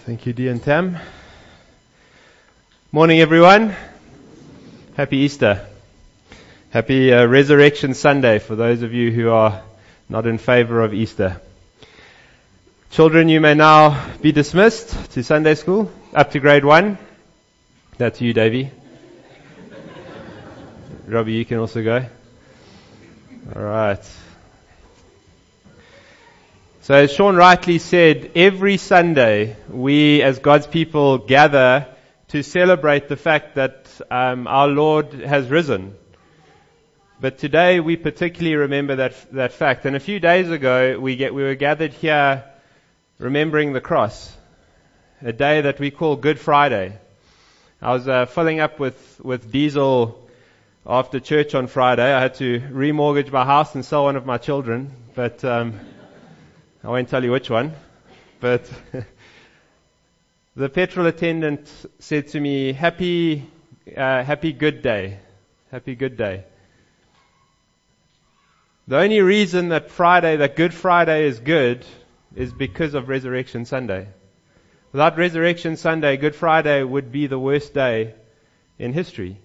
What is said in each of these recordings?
Thank you, Dee and Tam. Morning, everyone. Happy Easter. Happy Resurrection Sunday for those of you who are not in favor of Easter. Children, you may now be dismissed to Sunday school, up to grade 1. That's you, Davey. Robbie, you can also go. All right. So as Sean rightly said, every Sunday we as God's people gather to celebrate the fact that our Lord has risen. But today we particularly remember that fact. And a few days ago we were gathered here remembering the cross, a day that we call Good Friday. I was filling up with diesel after church on Friday. I had to remortgage my house and sell one of my children, but I won't tell you which one. But the petrol attendant said to me, happy good day. Happy good day. The only reason that Good Friday is good is because of Resurrection Sunday. Without Resurrection Sunday, Good Friday would be the worst day in history.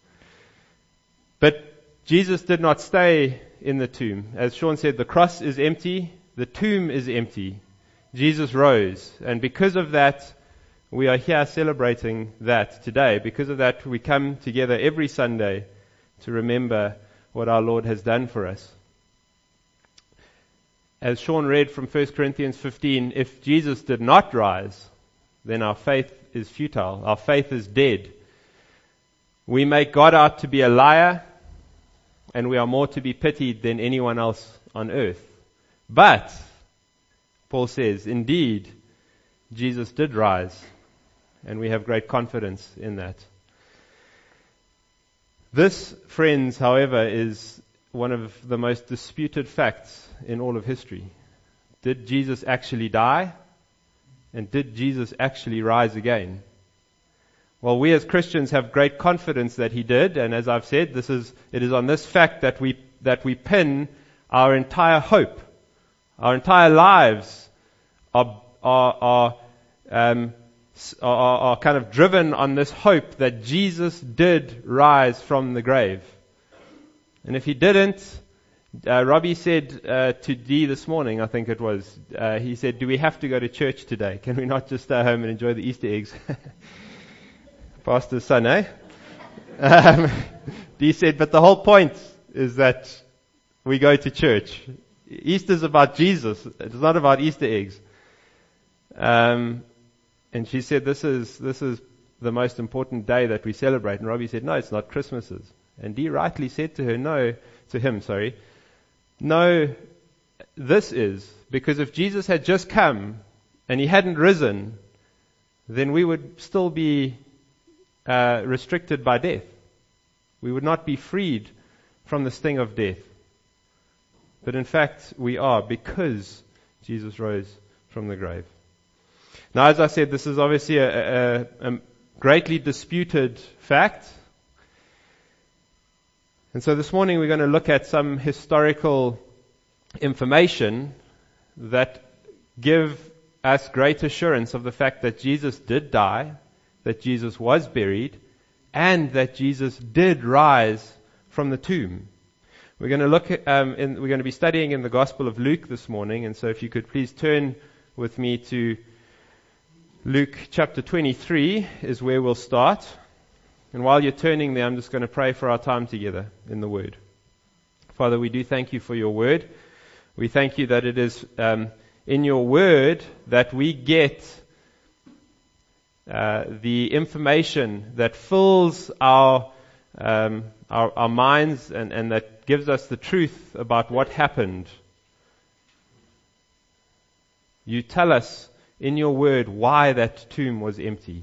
But Jesus did not stay in the tomb. As Sean said, the cross is empty, the tomb is empty. Jesus rose, and because of that, we are here celebrating that today. Because of that, we come together every Sunday to remember what our Lord has done for us. As Sean read from 1 Corinthians 15, if Jesus did not rise, then our faith is futile. Our faith is dead. We make God out to be a liar, and we are more to be pitied than anyone else on earth. But, Paul says, indeed, Jesus did rise, and we have great confidence in that. This, friends, however, is one of the most disputed facts in all of history. Did Jesus actually die? And did Jesus actually rise again? Well, we as Christians have great confidence that He did, and as I've said, it is on this fact that we pin our entire hope. Our entire lives are kind of driven on this hope that Jesus did rise from the grave. And if He didn't, Robbie said to Dee this morning, I think it was, he said, do we have to go to church today? Can we not just stay home and enjoy the Easter eggs? Pastor's son, eh? Dee said, but the whole point is that we go to church. Easter's about Jesus. It's not about Easter eggs. And she said, this is the most important day that we celebrate. And Robbie said, no, it's not. Christmas is. And Dee rightly said to him, no, this is. Because if Jesus had just come and He hadn't risen, then we would still be restricted by death. We would not be freed from the sting of death. But in fact, we are, because Jesus rose from the grave. Now, as I said, this is obviously a greatly disputed fact. And so this morning we're going to look at some historical information that give us great assurance of the fact that Jesus did die, that Jesus was buried, and that Jesus did rise from the tomb. We're going to look at, we're going to be studying in the Gospel of Luke this morning, and so if you could please turn with me to Luke chapter 23 is where we'll start. And while you're turning there, I'm just going to pray for our time together in the Word. Father, we do thank You for Your Word. We thank You that it is in Your Word that we get the information that fills our minds and that gives us the truth about what happened. You tell us in Your Word why that tomb was empty.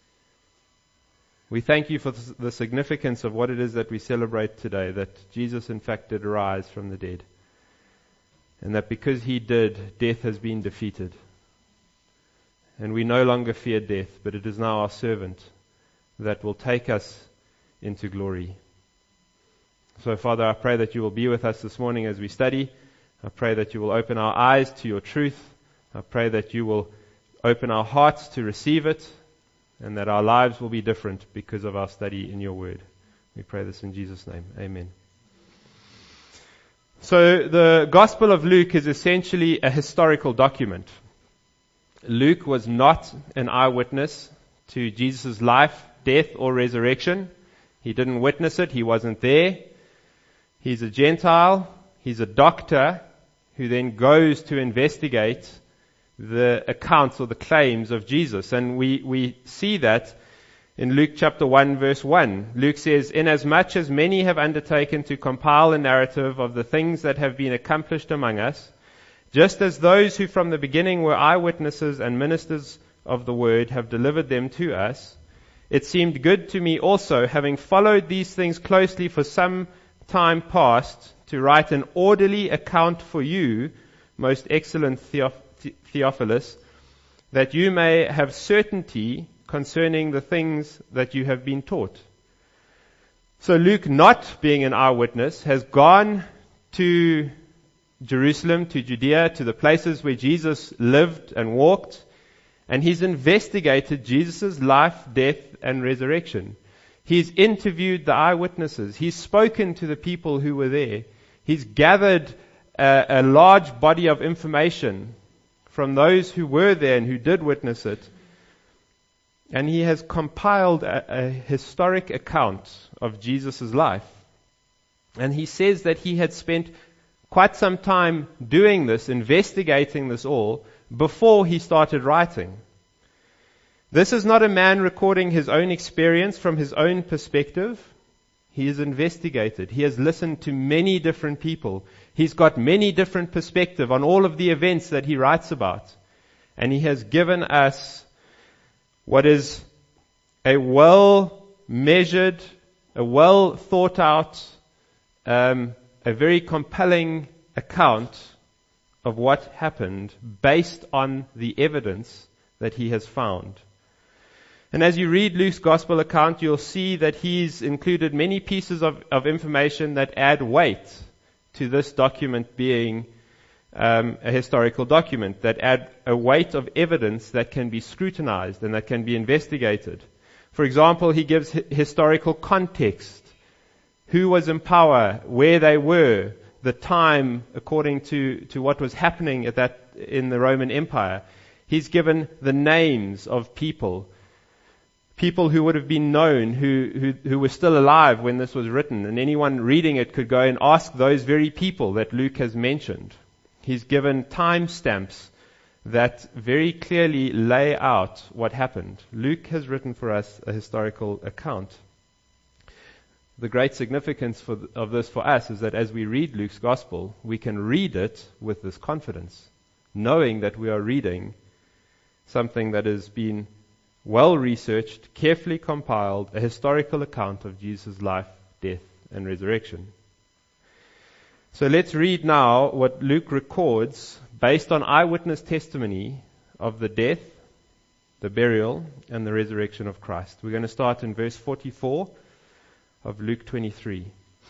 We thank You for the significance of what it is that we celebrate today, that Jesus in fact did rise from the dead. And that because He did, death has been defeated. And we no longer fear death, but it is now our servant that will take us into glory. So, Father, I pray that You will be with us this morning as we study. I pray that You will open our eyes to Your truth. I pray that You will open our hearts to receive it, and that our lives will be different because of our study in your word. We pray this in Jesus' name. Amen. So the Gospel of Luke is essentially a historical document. Luke was not an eyewitness to Jesus' life, death, or resurrection. He didn't witness it. He wasn't there. He's a Gentile. He's a doctor who then goes to investigate the accounts or the claims of Jesus. And we see that in Luke chapter 1 verse 1. Luke says, "Inasmuch as many have undertaken to compile a narrative of the things that have been accomplished among us, just as those who from the beginning were eyewitnesses and ministers of the word have delivered them to us, it seemed good to me also, having followed these things closely for some time past, to write an orderly account for you, most excellent Theophilus, that you may have certainty concerning the things that you have been taught." So Luke, not being an eyewitness, has gone to Jerusalem, to Judea, to the places where Jesus lived and walked, and he's investigated Jesus' life, death, and resurrection. He's interviewed the eyewitnesses. He's spoken to the people who were there. He's gathered a large body of information from those who were there and who did witness it. And he has compiled a historic account of Jesus' life. And he says that he had spent quite some time doing this, investigating this all, before he started writing. This is not a man recording his own experience from his own perspective. He has investigated. He has listened to many different people. He's got many different perspectives on all of the events that he writes about. And he has given us what is a well-measured, a well-thought-out, a very compelling account of what happened based on the evidence that he has found. And as you read Luke's gospel account, you'll see that he's included many pieces of information that add weight to this document being a historical document, that add a weight of evidence that can be scrutinized and that can be investigated. For example, he gives historical context. Who was in power, where they were, the time according to what was happening in the Roman Empire. He's given the names of people who would have been known, who were still alive when this was written, and anyone reading it could go and ask those very people that Luke has mentioned. He's given timestamps that very clearly lay out what happened. Luke has written for us a historical account. The great significance of this for us is that as we read Luke's gospel, we can read it with this confidence, knowing that we are reading something that has been well-researched, carefully compiled, a historical account of Jesus' life, death, and resurrection. So let's read now what Luke records based on eyewitness testimony of the death, the burial, and the resurrection of Christ. We're going to start in verse 44 of Luke 23.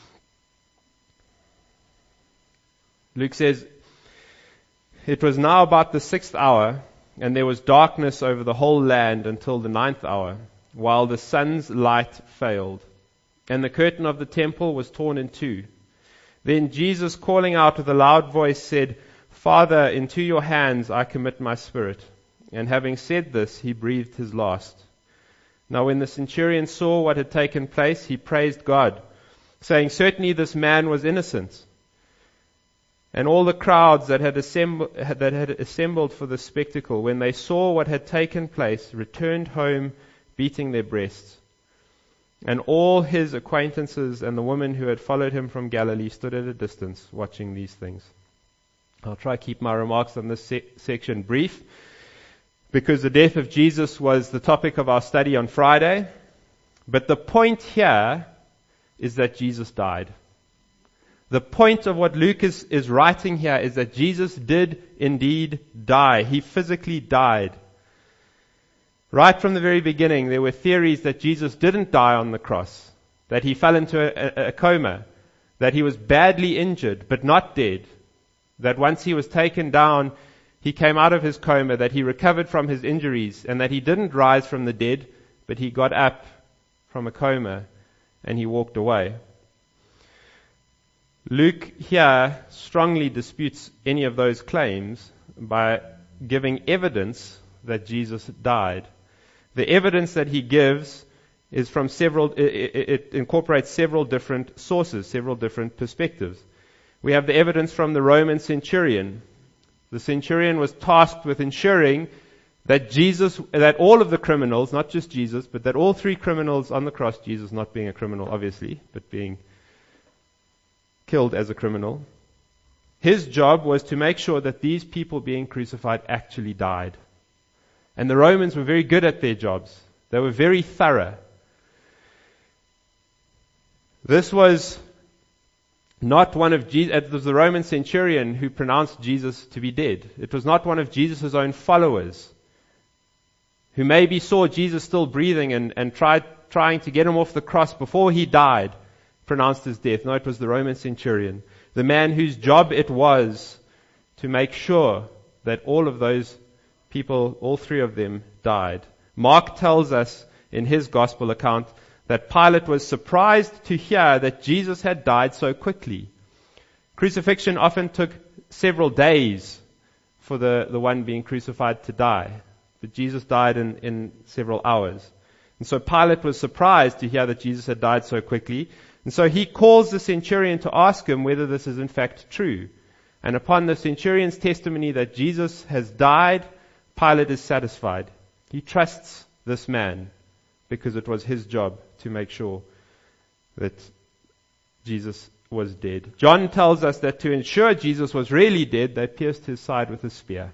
Luke says, "It was now about the 6th hour, and there was darkness over the whole land until the 9th hour, while the sun's light failed. And the curtain of the temple was torn in two. Then Jesus, calling out with a loud voice, said, 'Father, into your hands I commit my spirit.' And having said this, he breathed his last. Now when the centurion saw what had taken place, he praised God, saying, 'Certainly this man was innocent.' And all the crowds that had assembled for the spectacle, when they saw what had taken place, returned home, beating their breasts. And all his acquaintances and the women who had followed him from Galilee stood at a distance, watching these things." I'll try to keep my remarks on this section brief, because the death of Jesus was the topic of our study on Friday. But the point here is that Jesus died. The point of what Luke is writing here is that Jesus did indeed die. He physically died. Right from the very beginning, there were theories that Jesus didn't die on the cross, that he fell into a coma, that he was badly injured but not dead, that once he was taken down he came out of his coma, that he recovered from his injuries, and that he didn't rise from the dead, but he got up from a coma and he walked away. Luke here strongly disputes any of those claims by giving evidence that Jesus died. The evidence that he gives is from it incorporates several different sources, several different perspectives. We have the evidence from the Roman centurion. The centurion was tasked with ensuring that all of the criminals, not just Jesus, but that all three criminals on the cross, Jesus not being a criminal obviously, but being killed as a criminal, his job was to make sure that these people being crucified actually died. And the Romans were very good at their jobs. They were very thorough. This was not one of Jesus. It was the Roman centurion who pronounced Jesus to be dead. It was not one of Jesus' own followers who maybe saw Jesus still breathing and trying to get him off the cross before he died, pronounced his death. No, it was the Roman centurion, the man whose job it was to make sure that all of those people, all three of them, died. Mark tells us in his gospel account that Pilate was surprised to hear that Jesus had died so quickly. Crucifixion often took several days for the one being crucified to die, but Jesus died in several hours. And so Pilate was surprised to hear that Jesus had died so quickly, and so he calls the centurion to ask him whether this is in fact true. And upon the centurion's testimony that Jesus has died, Pilate is satisfied. He trusts this man because it was his job to make sure that Jesus was dead. John tells us that to ensure Jesus was really dead, they pierced his side with a spear.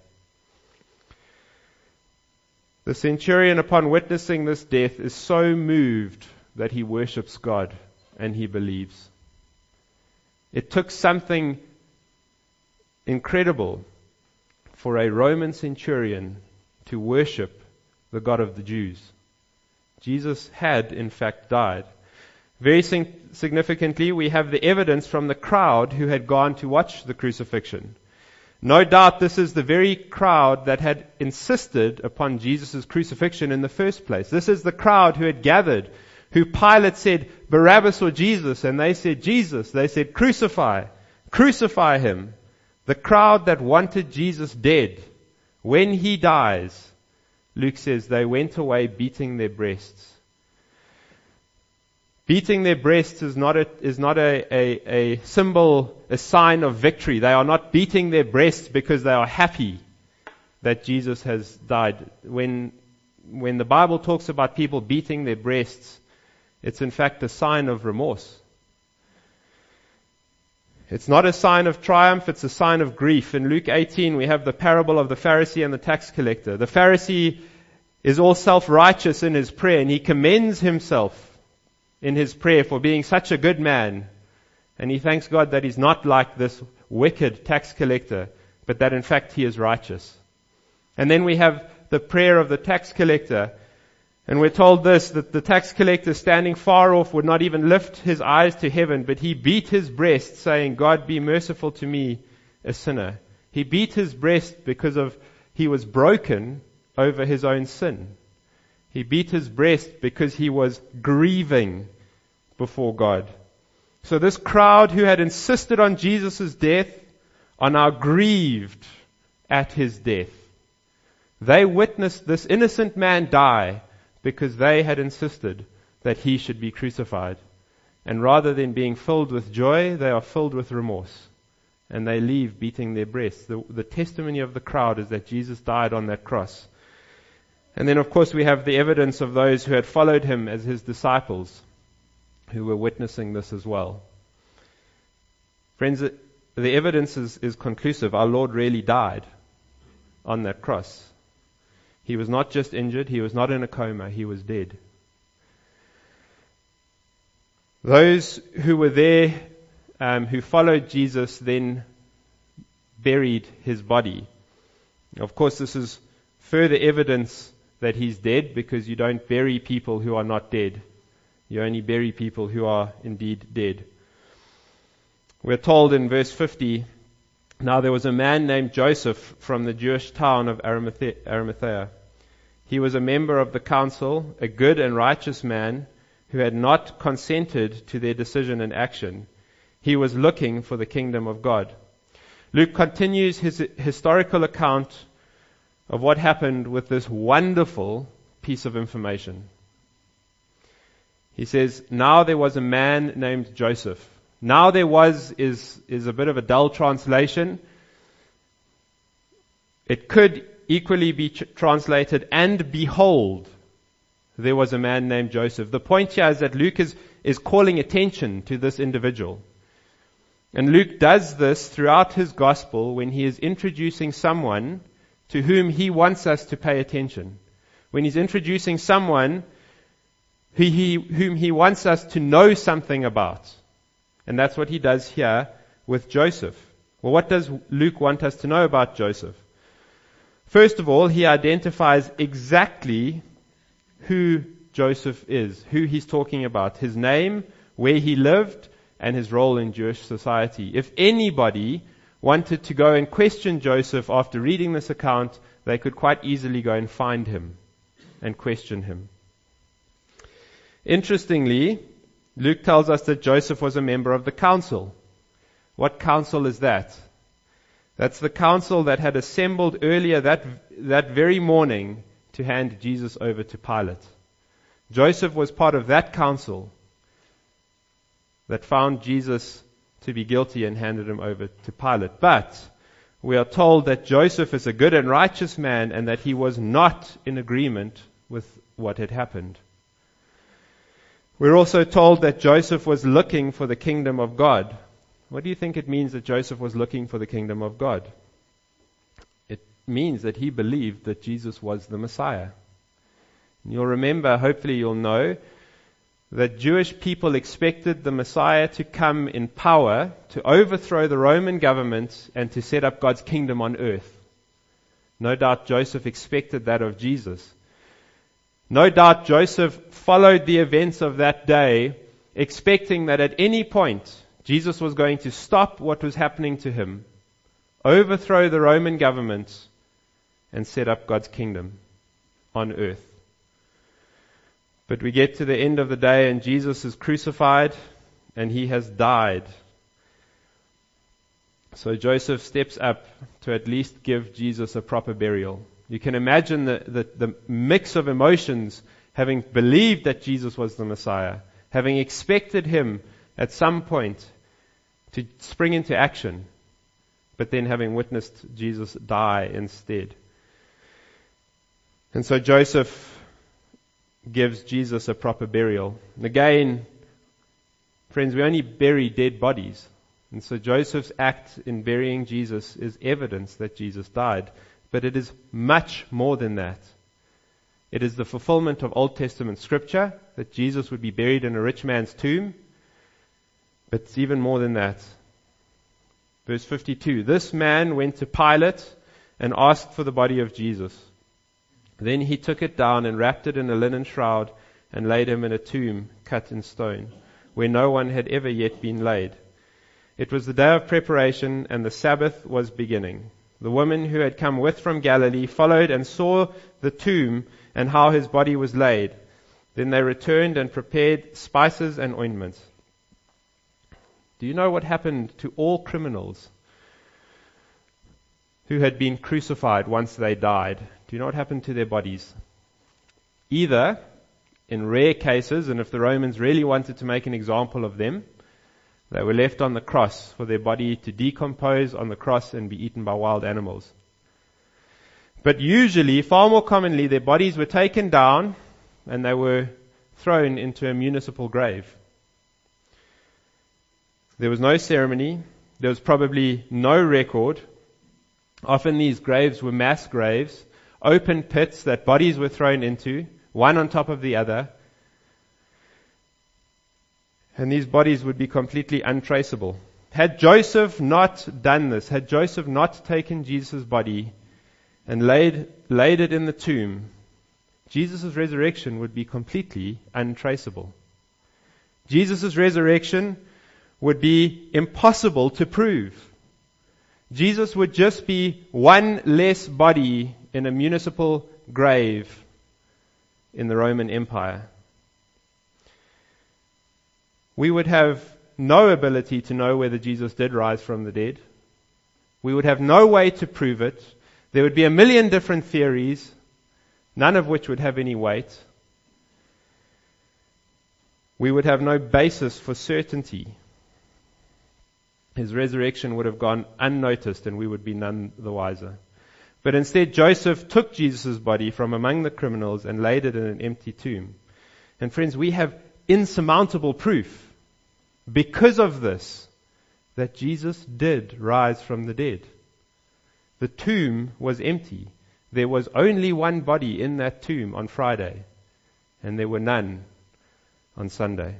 The centurion, upon witnessing this death, is so moved that he worships God and he believes. It took something incredible for a Roman centurion to worship the God of the Jews. Jesus had, in fact, died. Very significantly, we have the evidence from the crowd who had gone to watch the crucifixion. No doubt this is the very crowd that had insisted upon Jesus' crucifixion in the first place. This is the crowd who had gathered, who Pilate said, Barabbas or Jesus, and they said, Jesus. They said, crucify him. The crowd that wanted Jesus dead. When he dies, Luke says, they went away beating their breasts. Beating their breasts is not a symbol, a sign of victory. They are not beating their breasts because they are happy that Jesus has died. When the Bible talks about people beating their breasts, it's in fact a sign of remorse. It's not a sign of triumph, it's a sign of grief. In Luke 18, we have the parable of the Pharisee and the tax collector. The Pharisee is all self-righteous in his prayer, and he commends himself in his prayer for being such a good man. And he thanks God that he's not like this wicked tax collector, but that in fact he is righteous. And then we have the prayer of the tax collector. And we're told this, that the tax collector standing far off would not even lift his eyes to heaven, but he beat his breast saying, God be merciful to me, a sinner. He beat his breast because he was broken over his own sin. He beat his breast because he was grieving before God. So this crowd who had insisted on Jesus' death are now grieved at his death. They witnessed this innocent man die because they had insisted that he should be crucified. And rather than being filled with joy, they are filled with remorse. And they leave beating their breasts. The testimony of the crowd is that Jesus died on that cross. And then, of course, we have the evidence of those who had followed him as his disciples, who were witnessing this as well. Friends, the evidence is conclusive. Our Lord really died on that cross. He was not just injured, he was not in a coma, he was dead. Those who were there, who followed Jesus, then buried his body. Of course, this is further evidence that he's dead, because you don't bury people who are not dead. You only bury people who are indeed dead. We're told in verse 50 Now there was a man named Joseph from the Jewish town of Arimathea. He was a member of the council, a good and righteous man who had not consented to their decision and action. He was looking for the kingdom of God. Luke continues his historical account of what happened with this wonderful piece of information. He says, now there was a man named Joseph. Now there was is a bit of a dull translation. It could equally be translated, and behold, there was a man named Joseph. The point here is that Luke is calling attention to this individual. And Luke does this throughout his gospel when he is introducing someone to whom he wants us to pay attention. When he's introducing someone whom he wants us to know something about. And that's what he does here with Joseph. Well, what does Luke want us to know about Joseph? First of all, he identifies exactly who Joseph is, who he's talking about, his name, where he lived, and his role in Jewish society. If anybody wanted to go and question Joseph after reading this account, they could quite easily go and find him and question him. Interestingly, Luke tells us that Joseph was a member of the council. What council is that? That's the council that had assembled earlier that very morning to hand Jesus over to Pilate. Joseph was part of that council that found Jesus to be guilty and handed him over to Pilate. But we are told that Joseph is a good and righteous man and that he was not in agreement with what had happened. We're also told that Joseph was looking for the kingdom of God. What do you think it means that Joseph was looking for the kingdom of God? It means that he believed that Jesus was the Messiah. And you'll remember, hopefully you'll know, that Jewish people expected the Messiah to come in power to overthrow the Roman government and to set up God's kingdom on earth. No doubt Joseph expected that of Jesus. No doubt Joseph followed the events of that day, expecting that at any point Jesus was going to stop what was happening to him, overthrow the Roman government, and set up God's kingdom on earth. But we get to the end of the day and Jesus is crucified and he has died. So Joseph steps up to at least give Jesus a proper burial. You can imagine the mix of emotions, having believed that Jesus was the Messiah, having expected him at some point to spring into action, but then having witnessed Jesus die instead. And so Joseph gives Jesus a proper burial. And again, friends, we only bury dead bodies. And so Joseph's act in burying Jesus is evidence that Jesus died. But it is much more than that. It is the fulfillment of Old Testament scripture that Jesus would be buried in a rich man's tomb. But it's even more than that. Verse 52, this man went to Pilate and asked for the body of Jesus. Then he took it down and wrapped it in a linen shroud and laid him in a tomb cut in stone, where no one had ever yet been laid. It was the day of preparation and the Sabbath was beginning. The women who had come with from Galilee followed and saw the tomb and how his body was laid. Then they returned and prepared spices and ointments. Do you know what happened to all criminals who had been crucified once they died? Do you know what happened to their bodies? Either, in rare cases, and if the Romans really wanted to make an example of them, they were left on the cross for their body to decompose on the cross and be eaten by wild animals. But usually, far more commonly, their bodies were taken down and they were thrown into a municipal grave. There was no ceremony. There was probably no record. Often these graves were mass graves, open pits that bodies were thrown into, one on top of the other. And these bodies would be completely untraceable. Had Joseph not done this, had Joseph not taken Jesus' body and laid it in the tomb, Jesus' resurrection would be completely untraceable. Jesus' resurrection would be impossible to prove. Jesus would just be one less body in a municipal grave in the Roman Empire. We would have no ability to know whether Jesus did rise from the dead. We would have no way to prove it. There would be a million different theories, none of which would have any weight. We would have no basis for certainty. His resurrection would have gone unnoticed and we would be none the wiser. But instead, Joseph took Jesus' body from among the criminals and laid it in an empty tomb. And friends, we have insurmountable proof because of this that Jesus did rise from the dead. The tomb was empty. There was only one body in that tomb on Friday, and there were none on Sunday.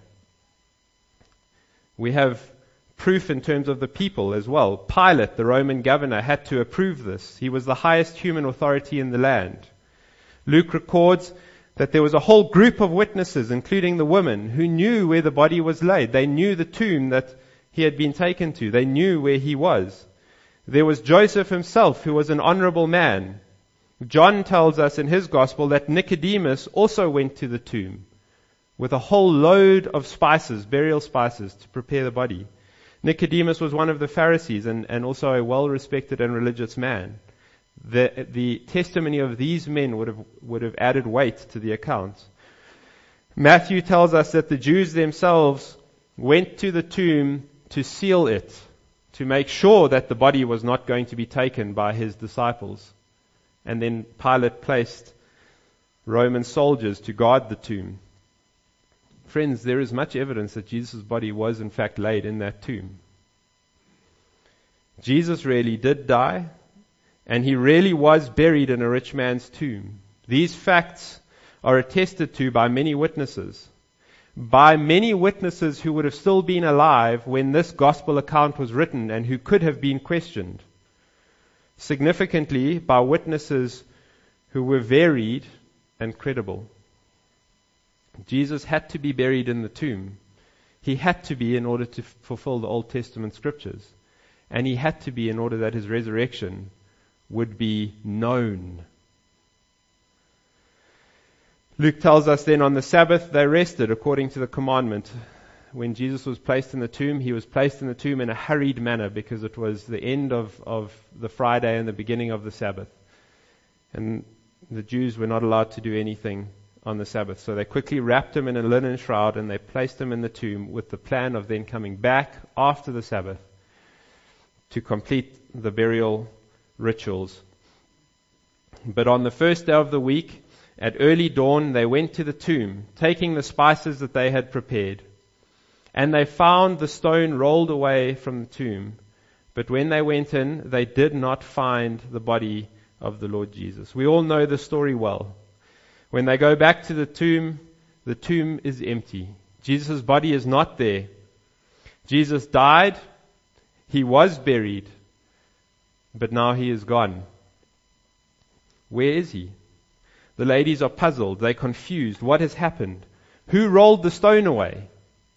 We have proof in terms of the people as well. Pilate, the Roman governor, had to approve this. He was the highest human authority in the land. Luke records that there was a whole group of witnesses, including the women, who knew where the body was laid. They knew the tomb that he had been taken to. They knew where he was. There was Joseph himself, who was an honorable man. John tells us in his gospel that Nicodemus also went to the tomb with a whole load of spices, burial spices, to prepare the body. Nicodemus was one of the Pharisees and also a well-respected and religious man. The testimony of these men would have added weight to the account. Matthew tells us that the Jews themselves went to the tomb to seal it, to make sure that the body was not going to be taken by his disciples. And then Pilate placed Roman soldiers to guard the tomb. Friends, there is much evidence that Jesus' body was in fact laid in that tomb. Jesus really did die, and he really was buried in a rich man's tomb. These facts are attested to by many witnesses. By many witnesses who would have still been alive when this gospel account was written and who could have been questioned. Significantly, by witnesses who were varied and credible. Jesus had to be buried in the tomb. He had to be in order to fulfill the Old Testament scriptures. And he had to be in order that his resurrection would be known. Luke tells us then on the Sabbath they rested according to the commandment. When Jesus was placed in the tomb, he was placed in the tomb in a hurried manner because it was the end of the Friday and the beginning of the Sabbath. And the Jews were not allowed to do anything on the Sabbath. So they quickly wrapped him in a linen shroud and they placed him in the tomb with the plan of then coming back after the Sabbath to complete the burial rituals. But on the first day of the week, at early dawn, they went to the tomb, taking the spices that they had prepared. And they found the stone rolled away from the tomb. But when they went in, they did not find the body of the Lord Jesus. We all know the story well. When they go back to the tomb is empty. Jesus' body is not there. Jesus died. He was buried. But now he is gone. Where is he? The ladies are puzzled. They're confused. What has happened? Who rolled the stone away?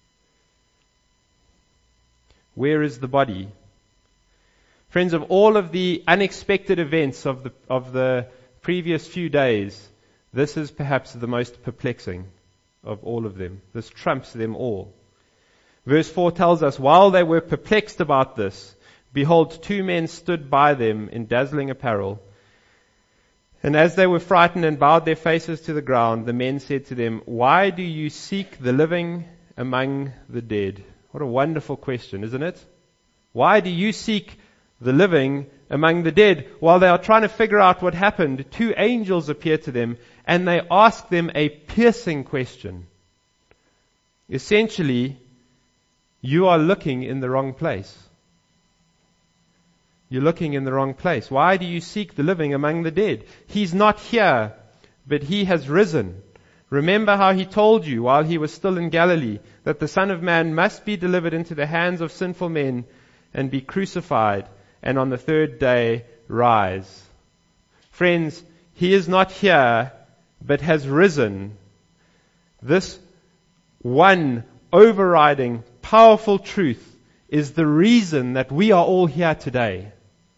Where is the body? Friends, of all of the unexpected events of the previous few days, this is perhaps the most perplexing of all of them. This trumps them all. Verse 4 tells us, while they were perplexed about this, behold, 2 men stood by them in dazzling apparel. And as they were frightened and bowed their faces to the ground, the men said to them, why do you seek the living among the dead? What a wonderful question, isn't it? Why do you seek the living among the dead? While they are trying to figure out what happened, 2 angels appear to them and they ask them a piercing question. Essentially, you are looking in the wrong place. You're looking in the wrong place. Why do you seek the living among the dead? He's not here, but he has risen. Remember how he told you while he was still in Galilee that the Son of Man must be delivered into the hands of sinful men and be crucified, and on the 3rd day rise. Friends, he is not here, but has risen. This one overriding, powerful truth is the reason that we are all here today.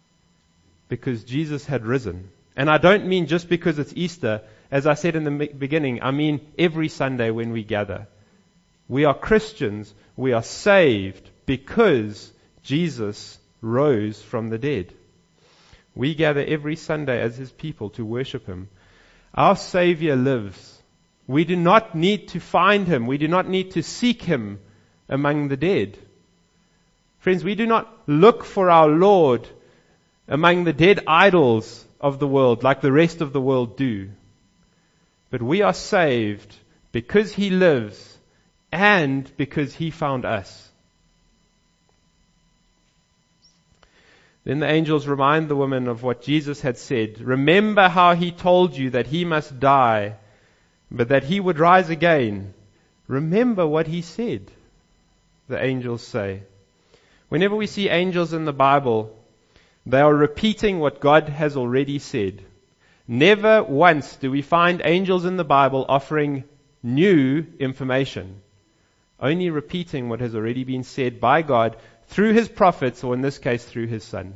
because Jesus had risen. And I don't mean just because it's Easter. As I said in the beginning, I mean every Sunday when we gather. We are Christians. We are saved because Jesus rose from the dead. We gather every Sunday as His people to worship Him. Our Savior lives. We do not need to find Him. We do not need to seek Him among the dead. Friends, we do not look for our Lord among the dead idols of the world like the rest of the world do. But we are saved because He lives and because He found us. Then the angels remind the woman of what Jesus had said. Remember how He told you that He must die, but that He would rise again. Remember what He said, the angels say. Whenever we see angels in the Bible, they are repeating what God has already said. Never once do we find angels in the Bible offering new information. Only repeating what has already been said by God through His prophets, or in this case through His Son.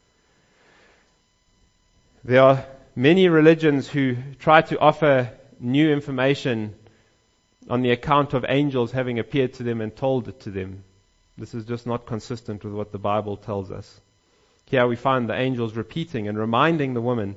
There are many religions who try to offer new information on the account of angels having appeared to them and told it to them. This is just not consistent with what the Bible tells us. Here we find the angels repeating and reminding the woman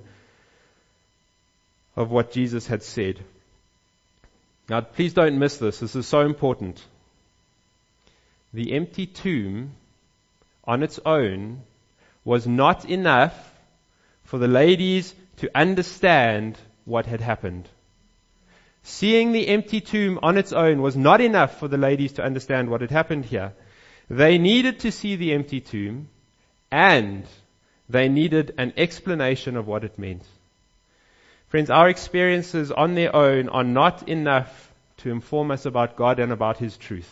of what Jesus had said. Now, please don't miss this. This is so important. The empty tomb on its own was not enough for the ladies to understand what had happened. Seeing the empty tomb on its own was not enough for the ladies to understand what had happened here. They needed to see the empty tomb, and they needed an explanation of what it meant. Friends, our experiences on their own are not enough to inform us about God and about His truth.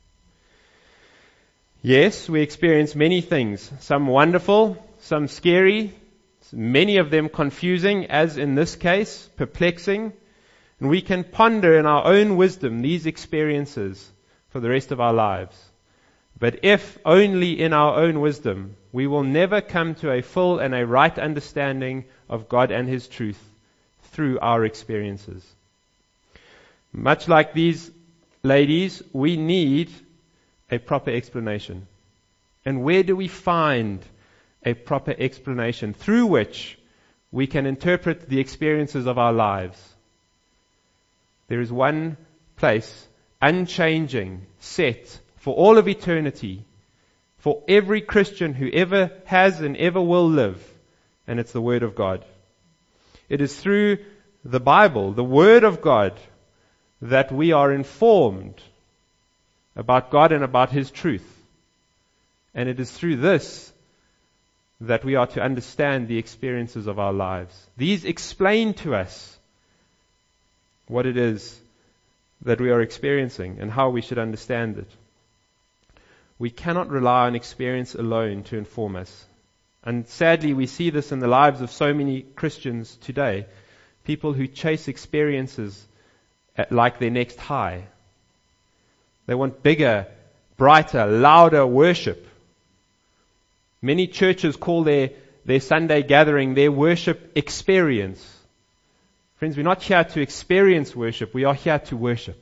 Yes, we experience many things, some wonderful, some scary, many of them confusing, as in this case, perplexing. And we can ponder in our own wisdom these experiences for the rest of our lives. But if only in our own wisdom, we will never come to a full and a right understanding of God and His truth through our experiences. Much like these ladies, we need a proper explanation. And where do we find a proper explanation through which we can interpret the experiences of our lives? There is one place, unchanging, set for all of eternity, for every Christian who ever has and ever will live, and it's the Word of God. It is through the Bible, the Word of God, that we are informed about God and about His truth. And it is through this that we are to understand the experiences of our lives. These explain to us what it is that we are experiencing and how we should understand it. We cannot rely on experience alone to inform us. And sadly, we see this in the lives of so many Christians today. People who chase experiences like their next high. They want bigger, brighter, louder worship. Many churches call their Sunday gathering their worship experience. Friends, we're not here to experience worship. We are here to worship.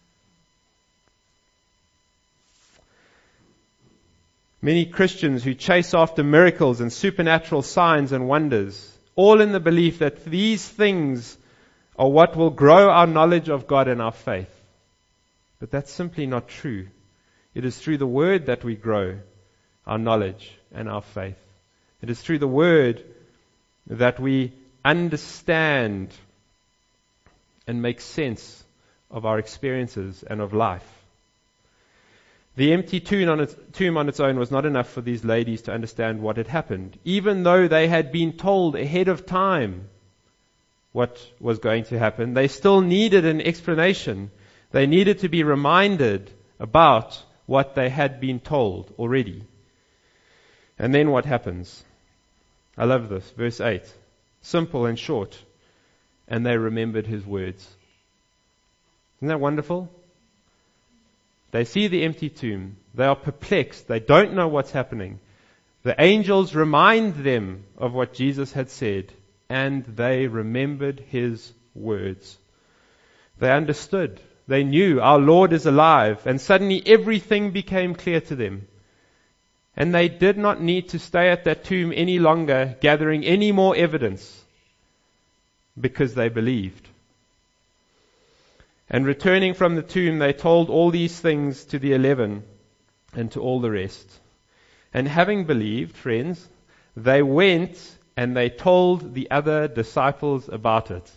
Many Christians who chase after miracles and supernatural signs and wonders, all in the belief that these things are what will grow our knowledge of God and our faith. But that's simply not true. It is through the Word that we grow our knowledge and our faith. It is through the Word that we understand and make sense of our experiences and of life. The empty tomb on its own was not enough for these ladies to understand what had happened, even though they had been told ahead of time what was going to happen. They still needed an explanation. They needed to be reminded about what they had been told already. And then what happens? I love this. Verse 8. Simple and short. And they remembered His words. Isn't that wonderful? They see the empty tomb. They are perplexed. They don't know what's happening. The angels remind them of what Jesus had said, and they remembered his words. They understood. They knew our Lord is alive, and suddenly everything became clear to them. And they did not need to stay at that tomb any longer, gathering any more evidence, because they believed. And returning from the tomb, they told all these things to the 11 and to all the rest. And having believed, friends, they went and they told the other disciples about it.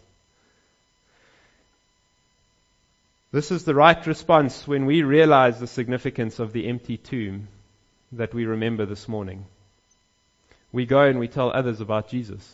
This is the right response when we realize the significance of the empty tomb that we remember this morning. We go and we tell others about Jesus.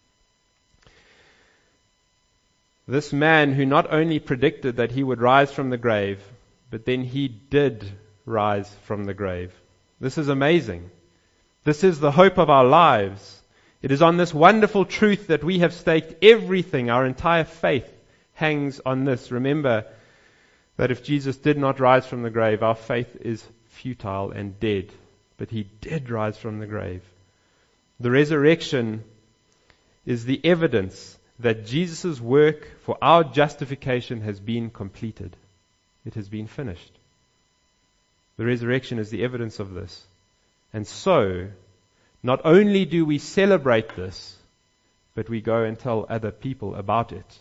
This man who not only predicted that he would rise from the grave, but then he did rise from the grave. This is amazing. This is the hope of our lives. It is on this wonderful truth that we have staked everything. Our entire faith hangs on this. Remember that if Jesus did not rise from the grave, our faith is futile and dead. But he did rise from the grave. The resurrection is the evidence that Jesus' work for our justification has been completed. It has been finished. The resurrection is the evidence of this. And so, not only do we celebrate this, but we go and tell other people about it.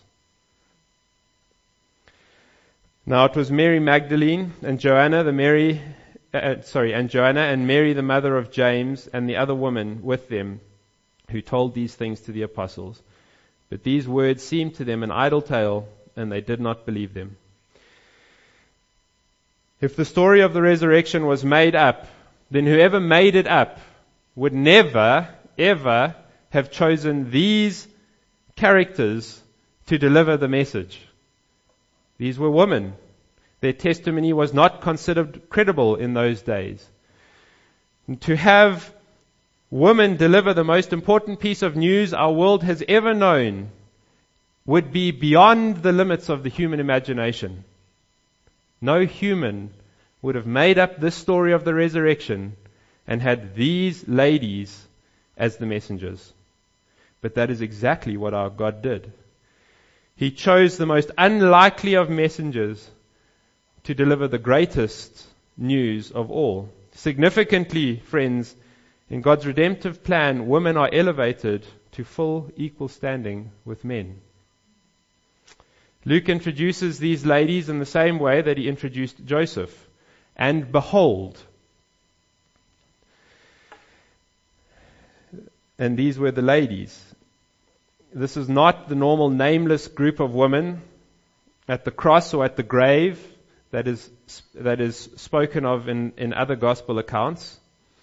Now it was Mary Magdalene and Joanna and Mary the mother of James and the other woman with them who told these things to the apostles. But these words seemed to them an idle tale, and they did not believe them. If the story of the resurrection was made up, then whoever made it up would never, ever have chosen these characters to deliver the message. These were women. Their testimony was not considered credible in those days. And to have women deliver the most important piece of news our world has ever known would be beyond the limits of the human imagination. No human would have made up this story of the resurrection and had these ladies as the messengers. But that is exactly what our God did. He chose the most unlikely of messengers to deliver the greatest news of all. Significantly, friends, in God's redemptive plan, women are elevated to full equal standing with men. Luke introduces these ladies in the same way that he introduced Joseph. And behold, and these were the ladies. This is not the normal nameless group of women at the cross or at the grave that is spoken of in other gospel accounts.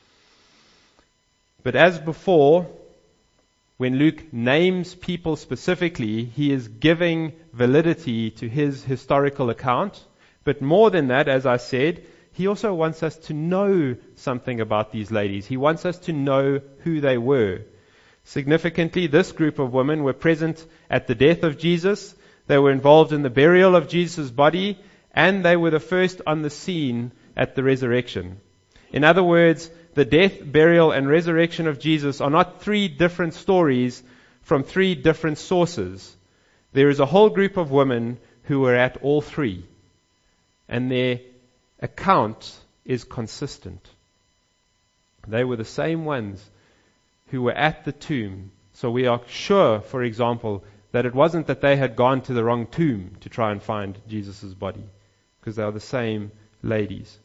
But as before, when Luke names people specifically, he is giving validity to his historical account. But more than that, as I said, he also wants us to know something about these ladies. He wants us to know who they were. Significantly, this group of women were present at the death of Jesus. They were involved in the burial of Jesus' body, and they were the first on the scene at the resurrection. In other words, the death, burial, and resurrection of Jesus are not three different stories from three different sources. There is a whole group of women who were at all three, and their account is consistent. They were the same ones who were at the tomb. So we are sure, for example, that it wasn't that they had gone to the wrong tomb to try and find Jesus' body, because they are the same ladies.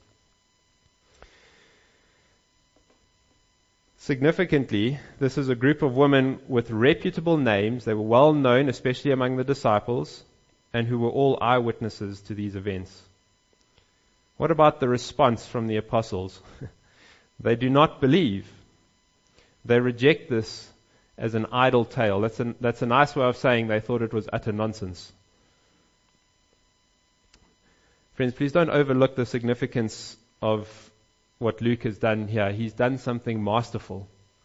Significantly, this is a group of women with reputable names. They were well known, especially among the disciples, and who were all eyewitnesses to these events. What about the response from the apostles? They do not believe. They reject this as an idle tale. That's a nice way of saying they thought it was utter nonsense. Friends, please don't overlook the significance of what Luke has done here. He's done something masterful.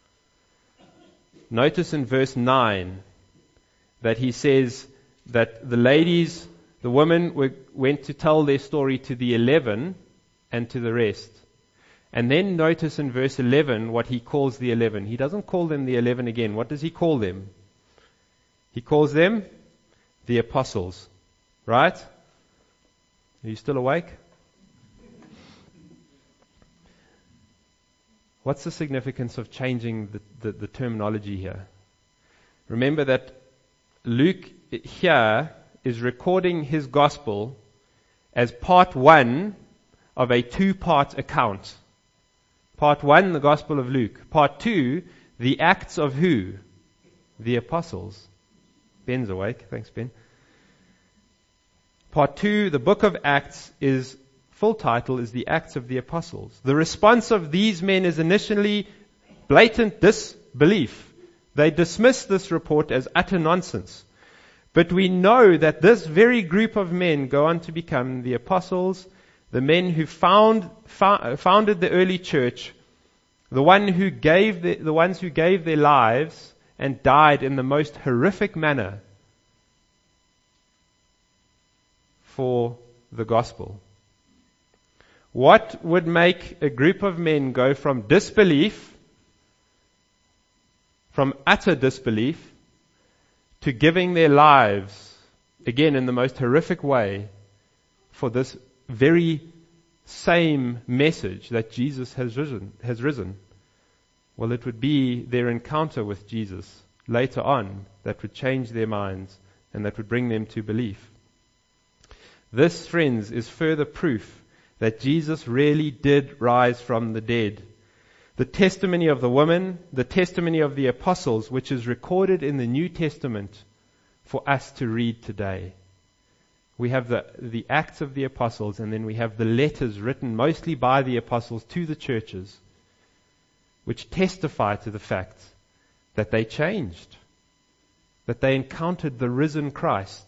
Notice in verse 9 that he says that the women went to tell their story to the 11 and to the rest. And then notice in verse 11 what he calls the 11. He doesn't call them the 11 again. What does he call them? He calls them the apostles. Right? Are you still awake? What's the significance of changing the terminology here? Remember that Luke here is recording his gospel as part one of a two-part account. Part one, the Gospel of Luke. Part two, the Acts of who? The apostles. Ben's awake. Thanks, Ben. Part two, the book of Acts, is full title is the Acts of the Apostles. The response of these men is initially blatant disbelief. They dismiss this report as utter nonsense. But we know that this very group of men go on to become the apostles, the men who founded the early church, the ones who gave their lives and died in the most horrific manner for the gospel. What would make a group of men go from disbelief, from utter disbelief, to giving their lives, again in the most horrific way, for this very same message that Jesus has risen? Well, it would be their encounter with Jesus later on that would change their minds and that would bring them to belief. This, friends, is further proof that Jesus really did rise from the dead. The testimony of the woman, the testimony of the apostles, which is recorded in the New Testament for us to read today. We have the Acts of the Apostles, and then we have the letters written mostly by the apostles to the churches, which testify to the fact that they changed, that they encountered the risen Christ.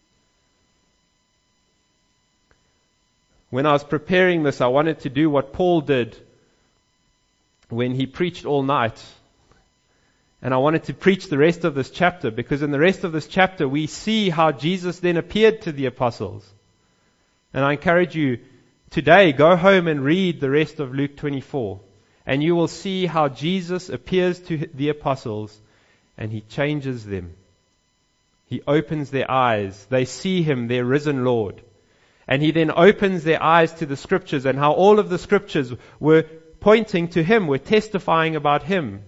When I was preparing this, I wanted to do what Paul did when he preached all night. And I wanted to preach the rest of this chapter, because in the rest of this chapter we see how Jesus then appeared to the apostles. And I encourage you today, go home and read the rest of Luke 24. And you will see how Jesus appears to the apostles and he changes them. He opens their eyes. They see him, their risen Lord. And he then opens their eyes to the scriptures and how all of the scriptures were pointing to him, were testifying about him.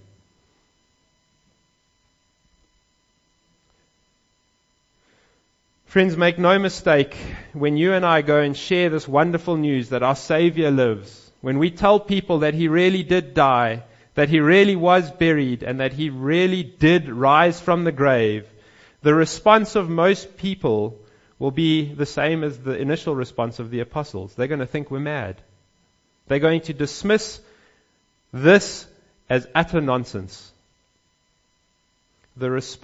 Friends, make no mistake, when you and I go and share this wonderful news that our Savior lives, when we tell people that he really did die, that he really was buried, and that he really did rise from the grave, the response of most people will be the same as the initial response of the apostles. They're going to think we're mad. They're going to dismiss this as utter nonsense. This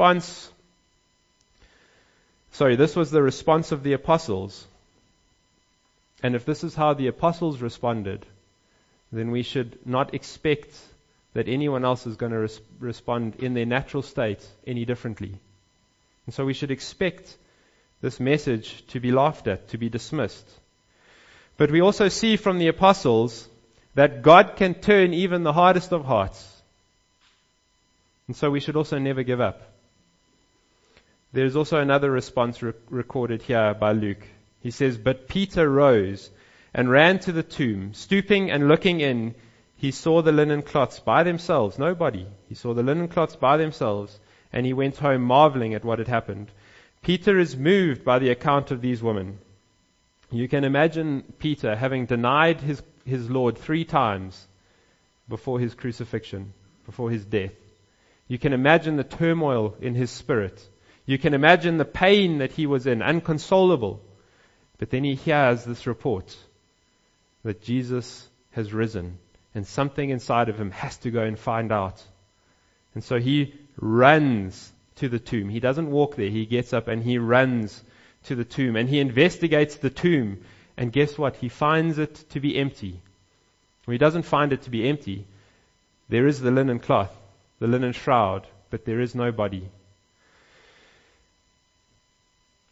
was the response of the apostles. And if this is how the apostles responded, then we should not expect that anyone else is going to respond in their natural state any differently. And so we should expect this message to be laughed at, to be dismissed. But we also see from the apostles that God can turn even the hardest of hearts. And so we should also never give up. There's also another response recorded here by Luke. He says, "But Peter rose and ran to the tomb. Stooping and looking in, he saw the linen cloths by themselves." Nobody. He saw the linen cloths by themselves, and he went home marveling at what had happened. Peter is moved by the account of these women. You can imagine Peter having denied his Lord 3 times before his crucifixion, before his death. You can imagine the turmoil in his spirit. You can imagine the pain that he was in, unconsolable. But then he hears this report that Jesus has risen, and something inside of him has to go and find out. And so he runs to the tomb. He doesn't walk there. He gets up and he runs to the tomb, and he investigates the tomb. And guess what? He finds it to be empty. Well, he doesn't find it to be empty. There is the linen cloth, the linen shroud, but there is no body.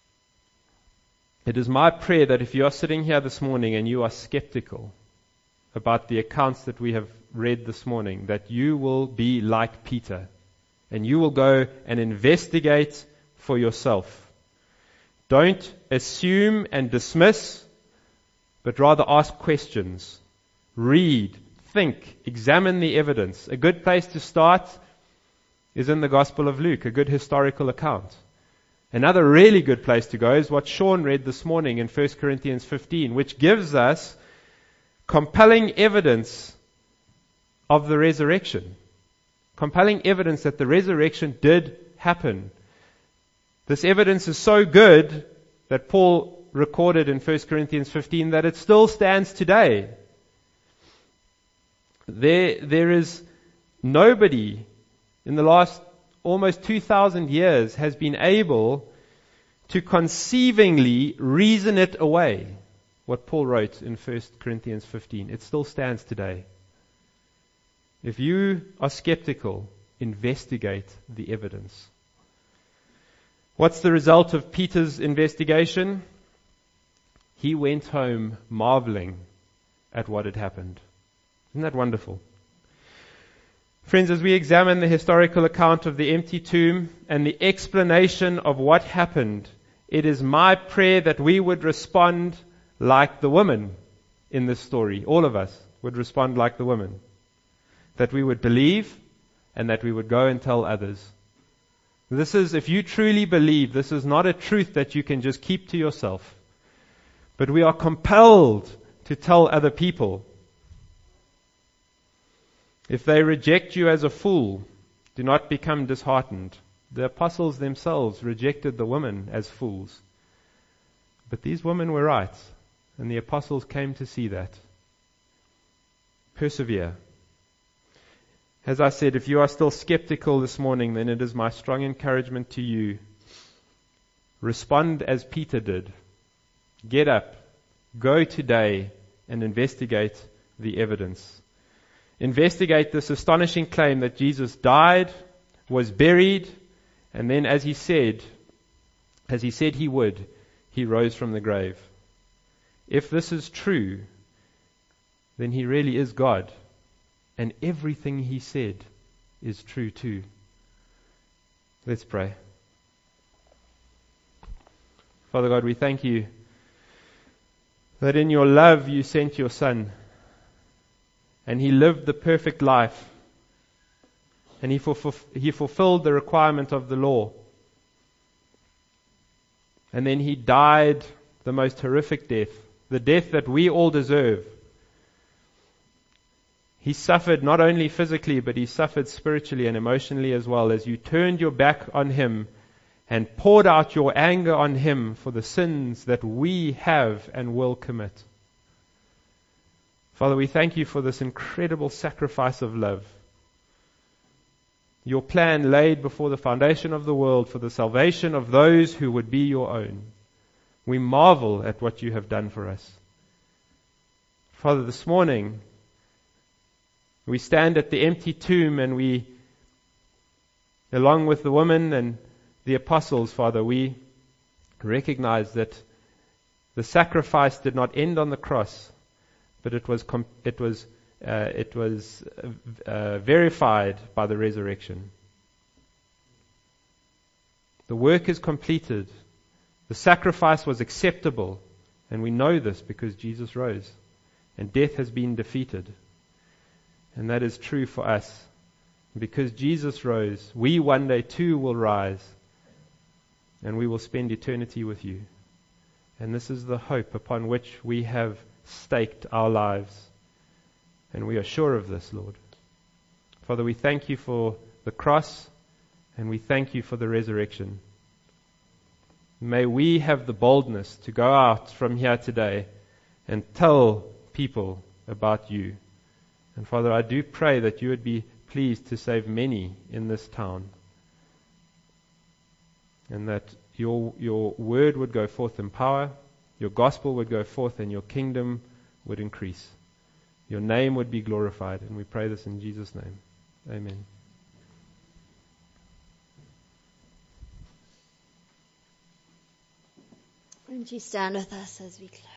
It is my prayer that if you are sitting here this morning and you are skeptical about the accounts that we have read this morning, that you will be like Peter, and you will go and investigate for yourself. Don't assume and dismiss, but rather ask questions. Read, think, examine the evidence. A good place to start is in the Gospel of Luke, a good historical account. Another really good place to go is what Sean read this morning in 1 Corinthians 15, which gives us compelling evidence of the resurrection. Compelling evidence that the resurrection did happen. This evidence is so good that Paul recorded in 1 Corinthians 15 that it still stands today. There is nobody in the last almost 2,000 years has been able to conceivingly reason it away. What Paul wrote in 1 Corinthians 15. It still stands today. If you are skeptical, investigate the evidence. What's the result of Peter's investigation? He went home marveling at what had happened. Isn't that wonderful? Friends, as we examine the historical account of the empty tomb and the explanation of what happened, it is my prayer that we would respond like the woman in this story. All of us would respond like the woman. That we would believe and that we would go and tell others. This is, if you truly believe, this is not a truth that you can just keep to yourself. But we are compelled to tell other people. If they reject you as a fool, do not become disheartened. The apostles themselves rejected the women as fools. But these women were right, and the apostles came to see that. Persevere. As I said, if you are still skeptical this morning, then it is my strong encouragement to you. Respond as Peter did. Get up, go today, and investigate the evidence. Investigate this astonishing claim that Jesus died, was buried, and then as he said he would, he rose from the grave. If this is true, then he really is God. And everything he said is true too. Let's pray. Father God, we thank you that in your love you sent your Son. And he lived the perfect life. And he fulfilled the requirement of the law. And then he died the most horrific death. The death that we all deserve. He suffered not only physically, but he suffered spiritually and emotionally as well, as you turned your back on him and poured out your anger on him for the sins that we have and will commit. Father, we thank you for this incredible sacrifice of love. Your plan laid before the foundation of the world for the salvation of those who would be your own. We marvel at what you have done for us. Father, this morning, we stand at the empty tomb and we, along with the woman and the apostles, Father, we recognize that the sacrifice did not end on the cross, but it was verified by the resurrection. The work is completed. The sacrifice was acceptable, and we know this because Jesus rose, and death has been defeated. And that is true for us. Because Jesus rose, we one day too will rise, and we will spend eternity with you. And this is the hope upon which we have staked our lives. And we are sure of this, Lord. Father, we thank you for the cross, and we thank you for the resurrection. May we have the boldness to go out from here today and tell people about you. And Father, I do pray that you would be pleased to save many in this town. And that your word would go forth in power, your gospel would go forth, and your kingdom would increase. Your name would be glorified. And we pray this in Jesus' name. Amen. Won't you stand with us as we close?